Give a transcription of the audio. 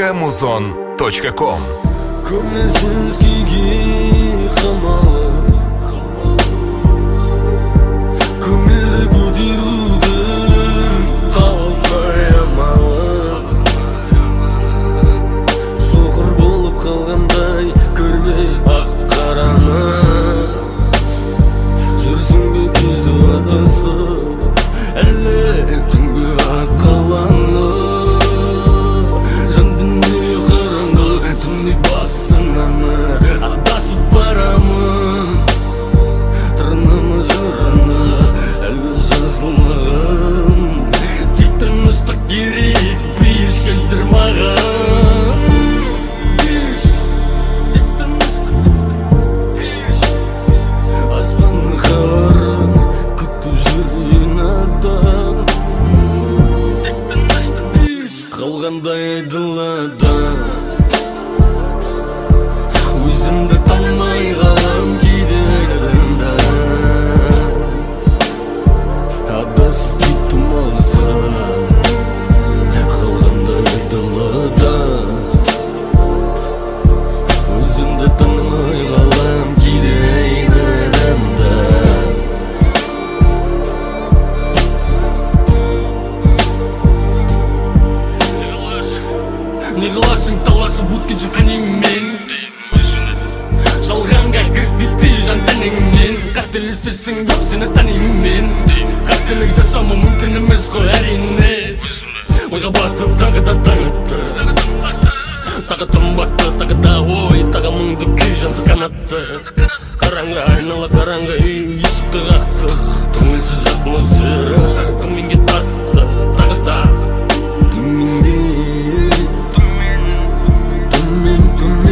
muzon.com. Көңілсіз күйге қамалып, көңілді көтерудің табылмай амалын, соқыр болып қалғандай көрмей ақ қараны, жүрсің бе кезу адасып, әлі түнгі ақ қаланы, жан дүние қараңғы түнек бассын аны, адасып барамын тырнама жыраны, әлі жазылмағын, тек тыныштық керек беш кәзір маған, тек тыныштық беш, аспанның хабарын күтіп жүрген адам, тек тыныштық беш, қалғандай айдалада өзімді танымай қалам кейде айдалында, адасып кеттім алыса, қалғандай айдалада өзімді танымай қалам кейде айдалында. Не қыласың таласып өткенше фәніңмен, жалғанға кіріп кетпей жан тәніңмен, қателесесің деп сені танимын, қателік жасамау мүмкін емес қой әрине, ойға батып тағы да таң атты, тағы тымбатты, тағы да ой, тағы мұңды күй жанды қанатты, қараңғы айнала қараңғы үй есікті қақты, көңілсіз атмосфера төменге тартты, тағы да төменге төмен